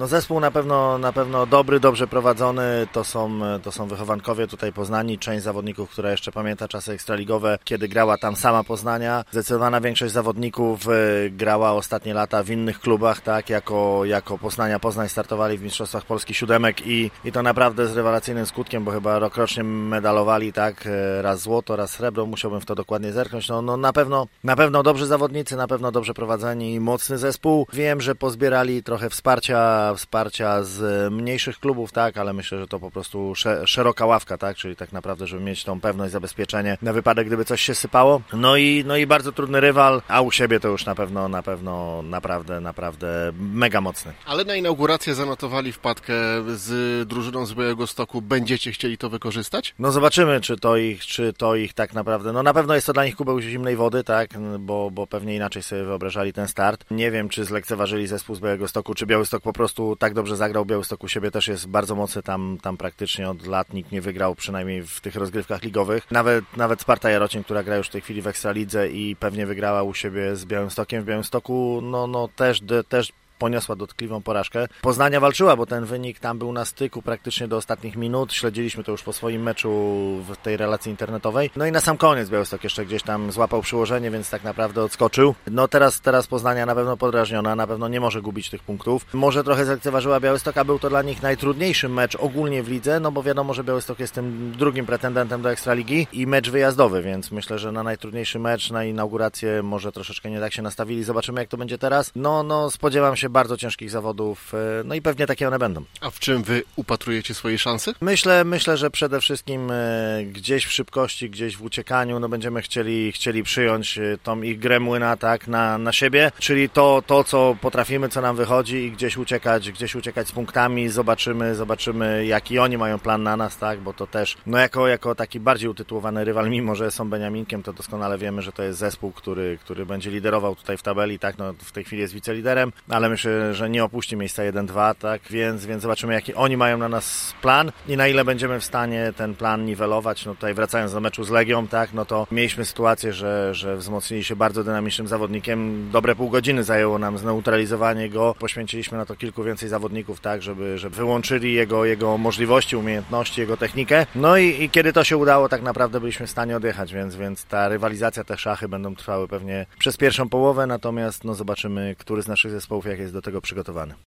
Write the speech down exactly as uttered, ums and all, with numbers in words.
No zespół na pewno, na pewno dobry, dobrze prowadzony, to są, to są wychowankowie tutaj poznani, część zawodników, która jeszcze pamięta czasy ekstraligowe, kiedy grała tam sama Poznania. Zdecydowana większość zawodników grała ostatnie lata w innych klubach, tak, jako, jako Poznania. Poznań startowali w Mistrzostwach Polski siódemek i, i to naprawdę z rewelacyjnym skutkiem, bo chyba rokrocznie medalowali, tak, raz złoto, raz srebro, musiałbym w to dokładnie zerknąć. No, no na pewno, na pewno dobrzy zawodnicy, na pewno dobrze prowadzeni i mocny zespół. Wiem, że pozbierali trochę wsparcia, wsparcia z mniejszych klubów, tak, ale myślę, że to po prostu szeroka ławka, tak, czyli tak naprawdę, żeby mieć tą pewność, zabezpieczenie na wypadek, gdyby coś się sypało. No i, no i bardzo trudny rywal, a u siebie to już na pewno, na pewno naprawdę, naprawdę mega mocny. Ale na inaugurację zanotowali wpadkę z drużyną z Białegostoku. Będziecie chcieli to wykorzystać? No zobaczymy, czy to ich, czy to ich tak naprawdę, no na pewno jest to dla nich kubeł zimnej wody, tak, bo, bo pewnie inaczej sobie wyobrażali ten start. Nie wiem, czy zlekceważyli zespół z Białegostoku, czy Białystok po prostu tak dobrze zagrał. Białystok u siebie też jest bardzo mocny, tam, tam praktycznie od lat nikt nie wygrał, przynajmniej w tych rozgrywkach ligowych. Nawet, nawet Sparta Jarocin, która gra już w tej chwili w Ekstralidze i pewnie wygrała u siebie z Białymstokiem. W Białymstoku no, no też, też poniosła dotkliwą porażkę. Poznania walczyła, bo ten wynik tam był na styku praktycznie do ostatnich minut. Śledziliśmy to już po swoim meczu w tej relacji internetowej. No i na sam koniec Białystok jeszcze gdzieś tam złapał przyłożenie, więc tak naprawdę odskoczył. No teraz, teraz Poznania na pewno podrażniona, na pewno nie może gubić tych punktów. Może trochę zlekceważyła Białystok, a był to dla nich najtrudniejszy mecz ogólnie w lidze, no bo wiadomo, że Białystok jest tym drugim pretendentem do Ekstraligi i mecz wyjazdowy, więc myślę, że na najtrudniejszy mecz, na inaugurację może troszeczkę nie tak się nastawili. Zobaczymy, jak to będzie teraz. No, no spodziewam się bardzo ciężkich zawodów, no i pewnie takie one będą. A w czym wy upatrujecie swojej szansy? Myślę, myślę, że przede wszystkim gdzieś w szybkości, gdzieś w uciekaniu, no będziemy chcieli, chcieli przyjąć tą ich grę młyna, tak, na, na siebie, czyli to, to, co potrafimy, co nam wychodzi i gdzieś uciekać, gdzieś uciekać z punktami, zobaczymy, zobaczymy, jaki oni mają plan na nas, tak, bo to też, no jako, jako taki bardziej utytułowany rywal, mimo że są Beniaminkiem, to doskonale wiemy, że to jest zespół, który, który będzie liderował tutaj w tabeli, tak, no w tej chwili jest wiceliderem, ale myślę, że nie opuści miejsca jeden dwa, tak, więc, więc zobaczymy, jaki oni mają na nas plan i na ile będziemy w stanie ten plan niwelować. No tutaj wracając do meczu z Legią, tak, no to mieliśmy sytuację, że, że wzmocnili się bardzo dynamicznym zawodnikiem. Dobre pół godziny zajęło nam zneutralizowanie go. Poświęciliśmy na to kilku więcej zawodników, tak, żeby, żeby wyłączyli jego, jego możliwości, umiejętności, jego technikę. No i, i kiedy to się udało, tak naprawdę byliśmy w stanie odjechać, więc, więc ta rywalizacja, te szachy będą trwały pewnie przez pierwszą połowę, natomiast no zobaczymy, który z naszych zespołów jak jest do tego przygotowany.